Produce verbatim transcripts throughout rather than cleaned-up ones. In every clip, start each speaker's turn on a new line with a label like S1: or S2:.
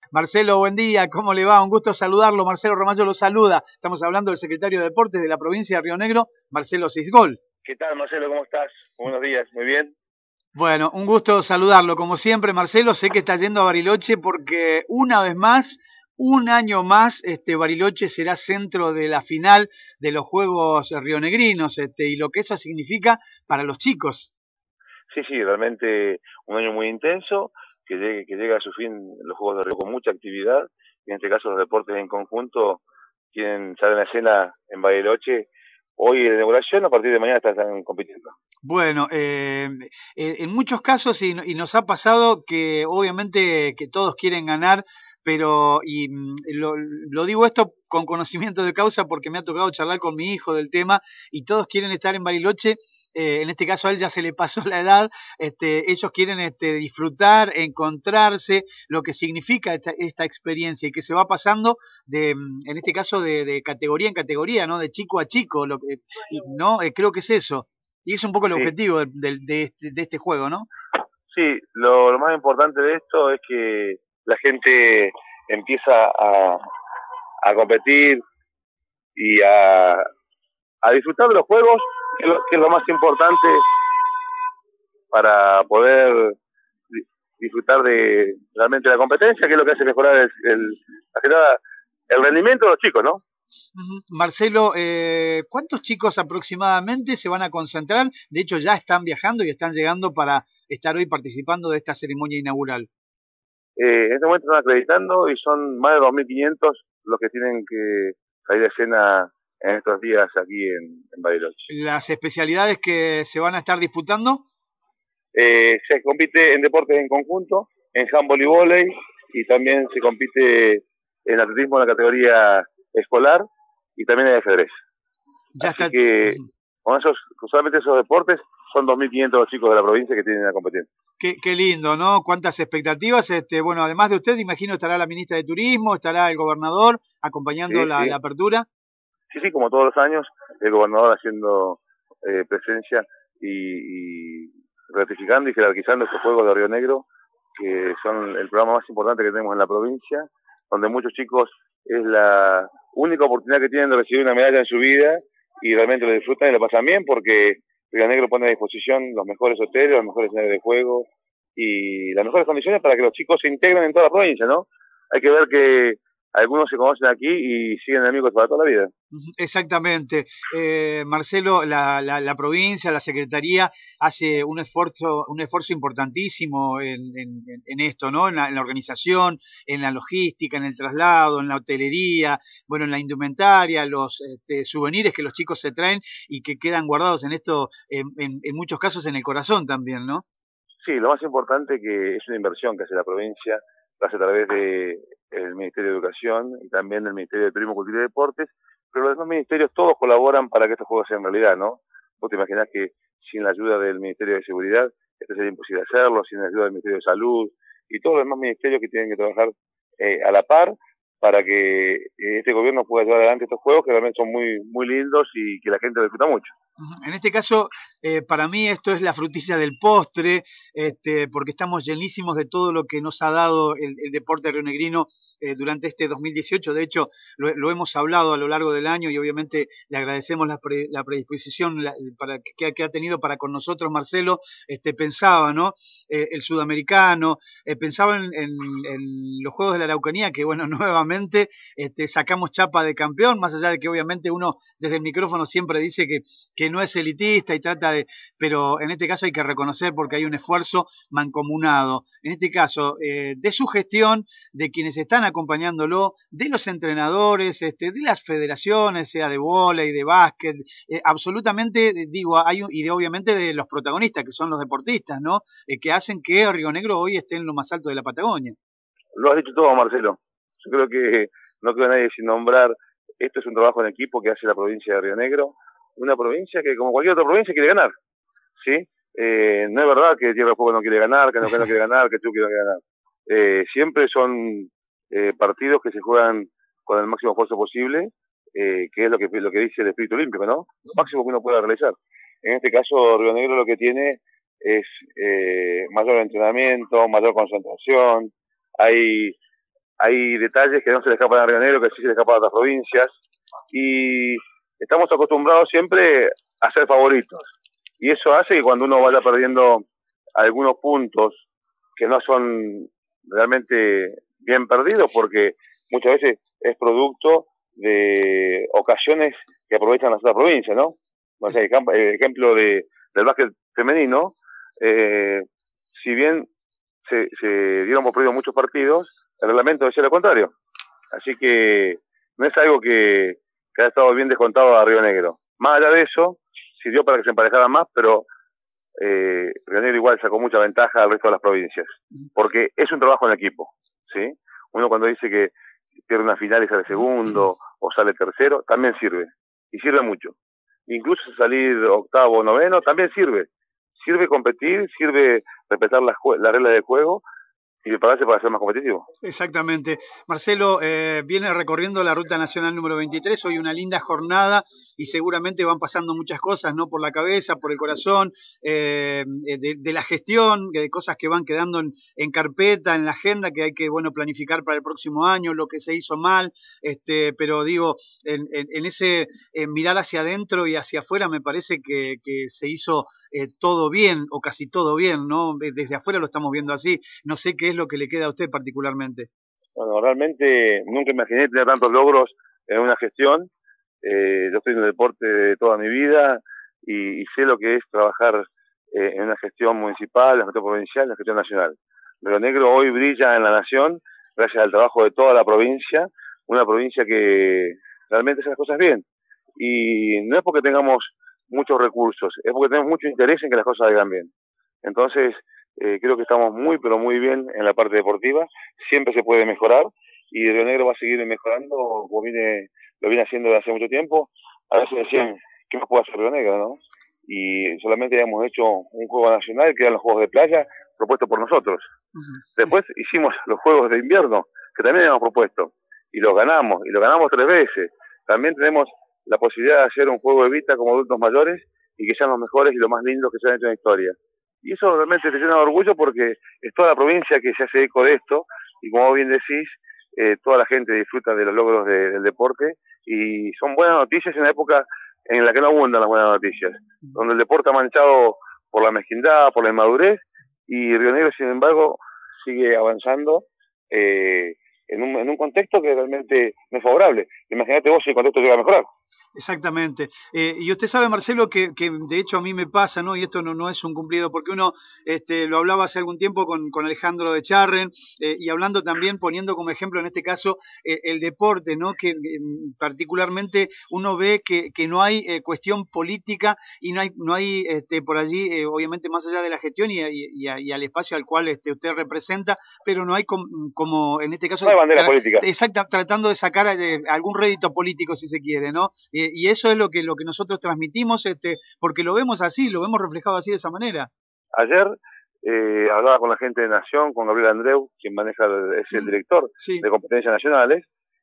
S1: Marcelo, buen día, ¿cómo le va? Un gusto saludarlo. Marcelo Ramallo lo saluda. Estamos hablando del secretario de Deportes de la provincia de Río Negro, Marcelo Cisgol.
S2: ¿Qué tal, Marcelo? ¿Cómo estás? Buenos días, muy bien.
S1: Bueno, un gusto saludarlo. Como siempre, Marcelo, sé que está yendo a Bariloche porque una vez más, un año más, este, Bariloche será centro de la final de los Juegos rionegrinos, este, y lo que eso significa para los chicos.
S2: Sí, sí, realmente un año muy intenso, que, llegue, que llega a su fin los Juegos de Río con mucha actividad, y en este caso los deportes en conjunto quieren salir en la escena en Bariloche. Hoy en la inauguración, a partir de mañana están compitiendo.
S1: Bueno, eh, en muchos casos, y, y nos ha pasado que obviamente que todos quieren ganar, pero y lo, lo digo esto con conocimiento de causa porque me ha tocado charlar con mi hijo del tema y todos quieren estar en Bariloche. Eh, en este caso a él ya se le pasó la edad, este, ellos quieren este, disfrutar, encontrarse, lo que significa esta, esta experiencia y que se va pasando de, en este caso de, de categoría en categoría, ¿no? De chico a chico, lo, y, ¿no? Eh, creo que es eso. Y es un poco el
S2: Sí,
S1: objetivo de, de, de, este, de este juego, ¿no?
S2: sí, lo, lo más importante de esto es que la gente empieza a, a competir y a, a disfrutar de los juegos, que es, lo, que es lo más importante para poder disfrutar de realmente la competencia, que es lo que hace mejorar el, el, el rendimiento de los chicos, ¿no?
S1: Uh-huh. Marcelo, eh, ¿cuántos chicos aproximadamente se van a concentrar? De hecho, ya están viajando y están llegando para estar hoy participando de esta ceremonia inaugural.
S2: Eh, en este momento están acreditando y son más de dos mil quinientos los que tienen que salir de escena en estos días aquí en, en Bariloche.
S1: ¿Las especialidades que se van a estar disputando?
S2: Eh, se compite en deportes en conjunto, en handball y vóley, y también se compite en atletismo en la categoría escolar y también en ajedrez.
S1: Ya
S2: Así
S1: está.
S2: que con esos, solamente esos deportes son dos mil quinientos los chicos de la provincia que tienen la competencia.
S1: Qué, qué lindo, ¿no? Cuántas expectativas. Este, bueno, además de usted, imagino estará la ministra de Turismo, estará el gobernador acompañando
S2: Sí,
S1: la,
S2: sí,
S1: la apertura.
S2: sí, sí, como todos los años, el gobernador haciendo eh, presencia y, y ratificando y jerarquizando estos Juegos de Río Negro, que son el programa más importante que tenemos en la provincia, donde muchos chicos es la única oportunidad que tienen de recibir una medalla en su vida y realmente lo disfrutan y lo pasan bien porque Río Negro pone a disposición los mejores hoteles, los mejores escenarios de juego y las mejores condiciones para que los chicos se integren en toda la provincia, ¿no? Hay que ver que algunos se conocen aquí y siguen amigos para toda la vida.
S1: Exactamente. Eh, Marcelo, la, la, la, provincia, la Secretaría hace un esfuerzo, un esfuerzo importantísimo en, en, en esto, ¿no? En la, en la organización, en la logística, en el traslado, en la hotelería, bueno, en la indumentaria, los este, souvenirs que los chicos se traen y que quedan guardados en esto, en, en, en muchos casos en el corazón también, ¿no?
S2: Sí, lo más importante que es una inversión que hace la provincia, lo hace a través del de Ministerio de Educación y también del Ministerio de Turismo, Cultura y Deportes, pero los demás ministerios todos colaboran para que estos juegos sean realidad, ¿no? Vos te imaginás que sin la ayuda del Ministerio de Seguridad esto sería imposible hacerlo, sin la ayuda del Ministerio de Salud y todos los demás ministerios que tienen que trabajar eh, a la par para que eh, este gobierno pueda llevar adelante estos juegos que realmente son muy, muy lindos y que la gente disfruta mucho.
S1: En este caso, eh, para mí esto es la frutilla del postre, este, porque estamos llenísimos de todo lo que nos ha dado el, el deporte rionegrino eh, durante este dos mil dieciocho. De hecho, lo, lo, hemos hablado a lo largo del año y obviamente le agradecemos la, pre, la predisposición la, para, que, que, ha tenido para con nosotros, Marcelo. Este, pensaba, ¿no? Eh, el sudamericano, eh, pensaba en, en, en, los Juegos de la Araucanía, que bueno, nuevamente este, sacamos chapa de campeón, más allá de que obviamente uno desde el micrófono siempre dice que, que no es elitista y trata de, pero en este caso hay que reconocer porque hay un esfuerzo mancomunado. En este caso, eh, de su gestión, de quienes están acompañándolo, de los entrenadores, este, de las federaciones, sea de vóley, de básquet, eh, absolutamente, digo, hay, y de, obviamente de los protagonistas, que son los deportistas, ¿no? Eh, que hacen que Río Negro hoy esté en lo más alto de la Patagonia.
S2: Lo has dicho todo, Marcelo. Yo creo que no queda nadie sin nombrar, esto es un trabajo en equipo que hace la provincia de Río Negro, una provincia que como cualquier otra provincia quiere ganar, ¿sí? Eh, no es verdad que Tierra del Fuego no quiere ganar, que no, que no quiere ganar, que Chucky no quiere ganar. Eh, siempre son eh, partidos que se juegan con el máximo esfuerzo posible, eh, que es lo que, lo que dice el espíritu olímpico, ¿no? Lo máximo que uno pueda realizar. En este caso, Río Negro lo que tiene es eh, mayor entrenamiento, mayor concentración, hay hay detalles que no se le escapan a Río Negro, que sí se le escapan a otras provincias, y estamos acostumbrados siempre a ser favoritos. Y eso hace que cuando uno vaya perdiendo algunos puntos que no son realmente bien perdidos, porque muchas veces es producto de ocasiones que aprovechan las otras provincias, ¿no? O sea, el, el ejemplo de, del básquet femenino, eh, si bien se, se dieron por perdidos muchos partidos, el reglamento decía lo contrario. Así que no es algo que, que haya estado bien descontado a Río Negro. Más allá de eso, sirvió para que se emparejaran más, pero eh, Río Negro igual sacó mucha ventaja al resto de las provincias, porque es un trabajo en equipo, ¿sí? Uno cuando dice que pierde una final y sale segundo o sale tercero, también sirve, y sirve mucho. Incluso salir octavo o noveno también sirve. Sirve competir, sirve respetar las, las reglas del juego y prepararse para ser más competitivo.
S1: Exactamente. Marcelo, eh, viene recorriendo la Ruta Nacional número veintitrés, hoy una linda jornada y seguramente van pasando muchas cosas, ¿no? Por la cabeza, por el corazón, eh, de, de la gestión, de cosas que van quedando en, en carpeta, en la agenda, que hay que, bueno, planificar para el próximo año, lo que se hizo mal, este, pero digo, en, en, en ese en mirar hacia adentro y hacia afuera me parece que, que se hizo eh, todo bien, o casi todo bien, ¿no? Desde afuera lo estamos viendo así. No sé qué es lo que le queda a usted particularmente.
S2: Bueno, realmente nunca imaginé tener tantos logros en una gestión. Eh, yo estoy en el deporte de toda mi vida y, y sé lo que es trabajar eh, en una gestión municipal, en la gestión provincial, en la gestión nacional. Río Negro hoy brilla en la nación gracias al trabajo de toda la provincia, una provincia que realmente hace las cosas bien. Y no es porque tengamos muchos recursos, es porque tenemos mucho interés en que las cosas salgan bien. Entonces, eh, creo que estamos muy, pero muy bien en la parte deportiva. Siempre se puede mejorar y Río Negro va a seguir mejorando como viene, lo viene haciendo desde hace mucho tiempo. A veces decían, ¿qué más puede hacer Río Negro, no? Y solamente hemos hecho un juego nacional, que eran los Juegos de Playa, propuestos por nosotros. Uh-huh. Después hicimos los Juegos de Invierno, que también habíamos propuesto, y los ganamos, y los ganamos tres veces. También tenemos la posibilidad de hacer un juego de vista como adultos mayores, y que sean los mejores y los más lindos que se han hecho en la historia. Y eso realmente te llena de orgullo porque es toda la provincia que se hace eco de esto y como bien decís, eh, toda la gente disfruta de los logros de, del deporte y son buenas noticias en la época en la que no abundan las buenas noticias, donde el deporte ha manchado por la mezquindad, por la inmadurez y Río Negro, sin embargo, sigue avanzando eh, en, un, en un contexto que realmente no es favorable. Imagínate vos si el contexto llega a mejorar.
S1: Exactamente. Eh, y usted sabe, Marcelo, que, que de hecho a mí me pasa, ¿no? Y esto no, no es un cumplido, porque uno este, lo hablaba hace algún tiempo con, con Alejandro de Charren, eh, y hablando también, poniendo como ejemplo en este caso eh, el deporte, ¿no? Que eh, particularmente uno ve que, que no hay eh, cuestión política y no hay, no hay este, por allí, eh, obviamente más allá de la gestión y, y, y, y al espacio al cual este, usted representa, pero no hay com, como en este caso...
S2: No hay bandera
S1: tra
S2: política.
S1: Exacto, tratando de sacar eh, algún rédito político, si se quiere, ¿no? Eh, y eso es lo que, lo que nosotros transmitimos, este, porque lo vemos así, lo vemos reflejado así de esa manera.
S2: Ayer eh, hablaba con la gente de Nación, con Gabriel Andreu, quien maneja, es el director
S1: sí.
S2: de competencias nacionales,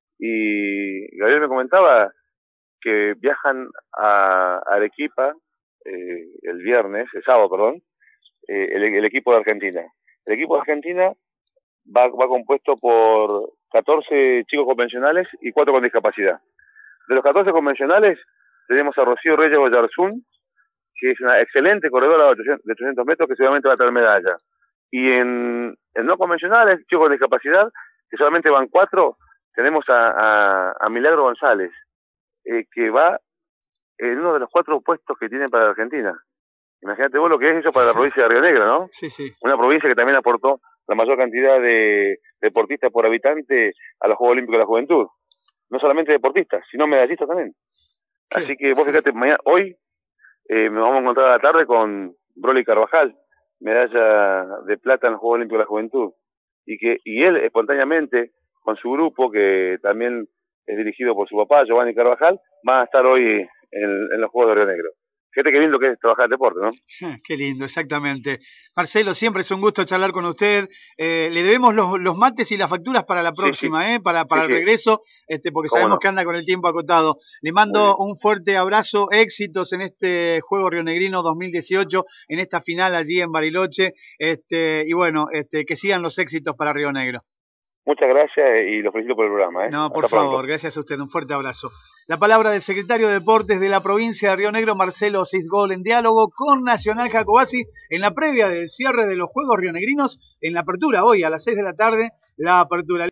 S2: y Gabriel me comentaba que viajan a, a Arequipa eh, el viernes, el sábado, perdón, eh, el, el equipo de Argentina. El equipo de Argentina va, va compuesto por catorce chicos convencionales y cuatro con discapacidad. De los catorce convencionales tenemos a Rocío Reyes Oyarzún, que es una excelente corredora de ochocientos metros que seguramente va a traer medalla. Y en, en no convencionales, chicos con discapacidad, que solamente van cuatro, tenemos a, a, a Milagro González, eh, que va en uno de los cuatro puestos que tienen para la Argentina. Imagínate vos lo que es eso para la provincia de Río Negro, ¿no?
S1: Sí, sí.
S2: Una provincia que también aportó la mayor cantidad de deportistas por habitante a los Juegos Olímpicos de la Juventud. No solamente deportistas, sino medallistas también. ¿Qué? Así que vos fíjate, mañana, hoy eh, nos vamos a encontrar a la tarde con Broly Carvajal, medalla de plata en los Juegos Olímpicos de la Juventud. Y, que, y él espontáneamente, con su grupo, que también es dirigido por su papá, Giovanni Carvajal, va a estar hoy en, en los Juegos de Río Negro. Fíjate qué lindo que es trabajar el deporte, ¿no?
S1: Qué lindo, exactamente. Marcelo, siempre es un gusto charlar con usted. Eh, le debemos los, los mates y las facturas para la próxima, sí, sí. ¿eh? Para, para sí, el regreso, este, porque sabemos no? que anda con el tiempo acotado. Le mando un fuerte abrazo, éxitos en este Juego Rionegrino dos mil dieciocho, en esta final allí en Bariloche, este, y bueno, este, que sigan los éxitos para Río Negro.
S2: Muchas gracias y los felicito por el programa. ¿eh?
S1: No, por
S2: Hasta
S1: favor,
S2: pronto.
S1: gracias a usted, un fuerte abrazo. La palabra del secretario de Deportes de la provincia de Río Negro, Marcelo Cisgol, en diálogo con Nacional Jacobasi en la previa del cierre de los Juegos rionegrinos, en la apertura hoy a las seis de la tarde, la apertura.